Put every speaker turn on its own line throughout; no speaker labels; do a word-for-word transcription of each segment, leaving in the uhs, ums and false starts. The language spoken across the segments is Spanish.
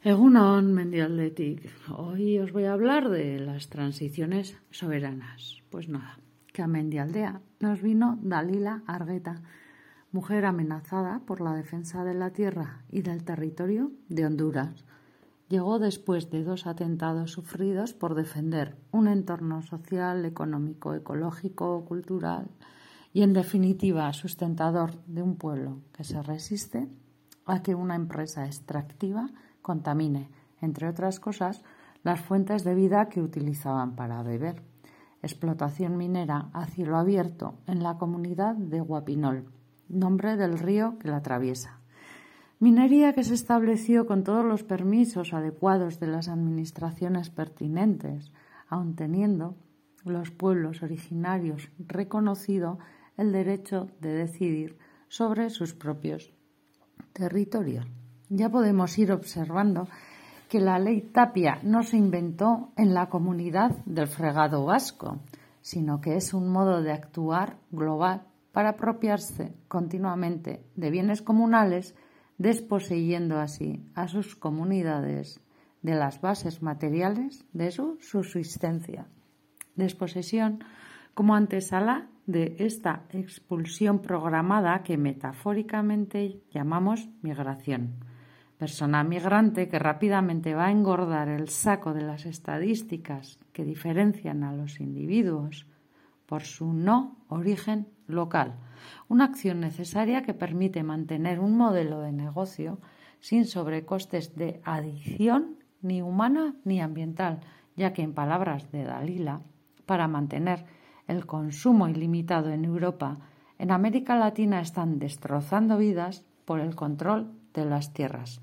Egunon, Mendialdetik. Hoy os voy a hablar de las transiciones soberanas. Pues nada, que a Mendialdea nos vino Dalila Argueta, mujer amenazada por la defensa de la tierra y del territorio de Honduras. Llegó después de dos atentados sufridos por defender un entorno social, económico, ecológico, cultural y, en definitiva, sustentador de un pueblo que se resiste a que una empresa extractiva contamine, entre otras cosas, las fuentes de vida que utilizaban para beber. Explotación minera a cielo abierto en la comunidad de Guapinol, nombre del río que la atraviesa. Minería que se estableció con todos los permisos adecuados de las administraciones pertinentes, aun teniendo los pueblos originarios reconocido el derecho de decidir sobre sus propios territorios. Ya podemos ir observando que la ley Tapia no se inventó en la comunidad del Fregado Vasco, sino que es un modo de actuar global para apropiarse continuamente de bienes comunales, desposeyendo así a sus comunidades de las bases materiales de su subsistencia. Desposesión como antesala de esta expulsión programada que metafóricamente llamamos migración. Persona migrante que rápidamente va a engordar el saco de las estadísticas que diferencian a los individuos por su no origen local. Una acción necesaria que permite mantener un modelo de negocio sin sobrecostes de adición ni humana ni ambiental, ya que, en palabras de Dalila, para mantener el consumo ilimitado en Europa, en América Latina están destrozando vidas por el control de las tierras.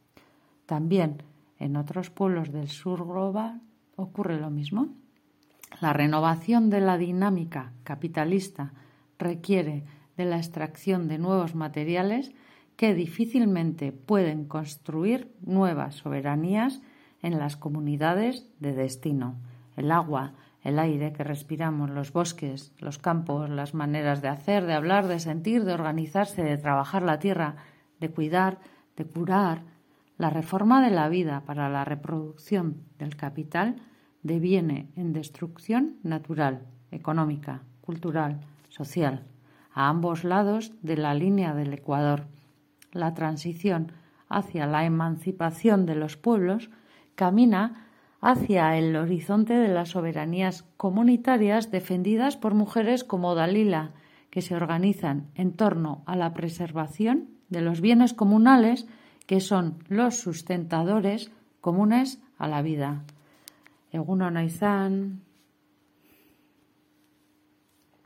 También en otros pueblos del sur global ocurre lo mismo. La renovación de la dinámica capitalista requiere de la extracción de nuevos materiales que difícilmente pueden construir nuevas soberanías en las comunidades de destino. El agua, el aire que respiramos, los bosques, los campos, las maneras de hacer, de hablar, de sentir, de organizarse, de trabajar la tierra, de cuidar, de curar. La reforma de la vida para la reproducción del capital deviene en destrucción natural, económica, cultural, social, a ambos lados de la línea del Ecuador. La transición hacia la emancipación de los pueblos camina hacia el horizonte de las soberanías comunitarias defendidas por mujeres como Dalila, que se organizan en torno a la preservación de los bienes comunales que son los sustentadores comunes a la vida. Egunon izan.